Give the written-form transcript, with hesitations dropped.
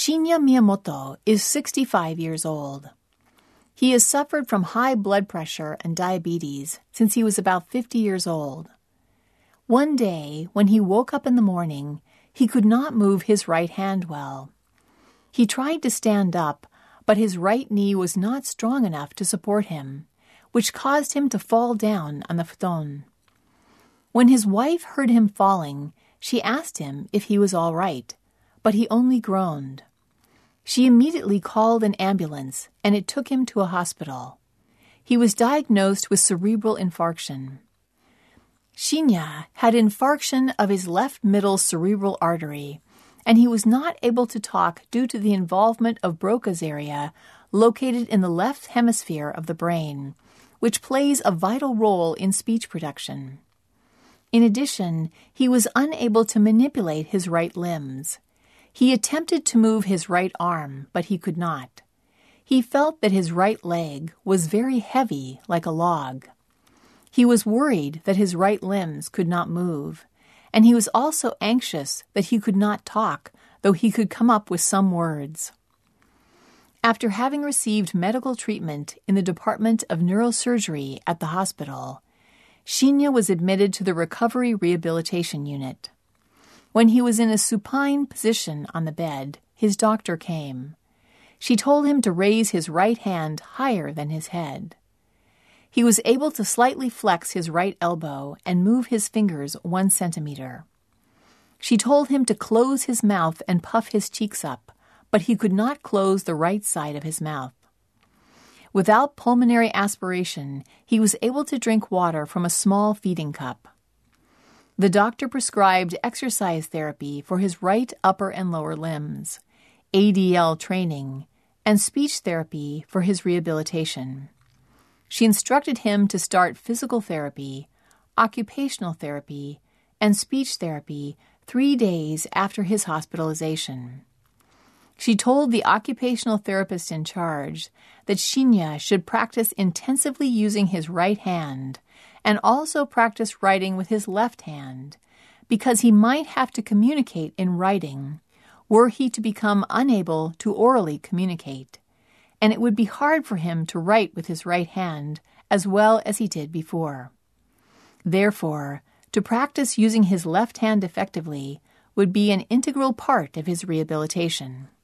Shinya Miyamoto is 65 years old. He has suffered from high blood pressure and diabetes since he was about 50 years old. One day, when he woke up in the morning, he could not move his right hand well. He tried to stand up, but his right knee was not strong enough to support him, which caused him to fall down on the futon. When his wife heard him falling, she asked him if he was all right, but he only groaned. She immediately called an ambulance, and it took him to a hospital. He was diagnosed with cerebral infarction. Shinya had infarction of his left middle cerebral artery, and he was not able to talk due to the involvement of Broca's area located in the left hemisphere of the brain, which plays a vital role in speech production. In addition, he was unable to manipulate his right limbs. He attempted to move his right arm, but he could not. He felt that his right leg was very heavy, like a log. He was worried that his right limbs could not move, and he was also anxious that he could not talk, though he could come up with some words. After having received medical treatment in the Department of Neurosurgery at the hospital, Shinya was admitted to the Recovery Rehabilitation Unit. When he was in a supine position on the bed, his doctor came. She told him to raise his right hand higher than his head. He was able to slightly flex his right elbow and move his fingers 1 centimeter. She told him to close his mouth and puff his cheeks up, but he could not close the right side of his mouth. Without pulmonary aspiration, he was able to drink water from a small feeding cup. The doctor prescribed exercise therapy for his right upper and lower limbs, ADL training, and speech therapy for his rehabilitation. She instructed him to start physical therapy, occupational therapy, and speech therapy 3 days after his hospitalization. She told the occupational therapist in charge that Shinya should practice intensively using his right hand and also practice writing with his left hand, because he might have to communicate in writing were he to become unable to orally communicate, and it would be hard for him to write with his right hand as well as he did before. Therefore, to practice using his left hand effectively would be an integral part of his rehabilitation.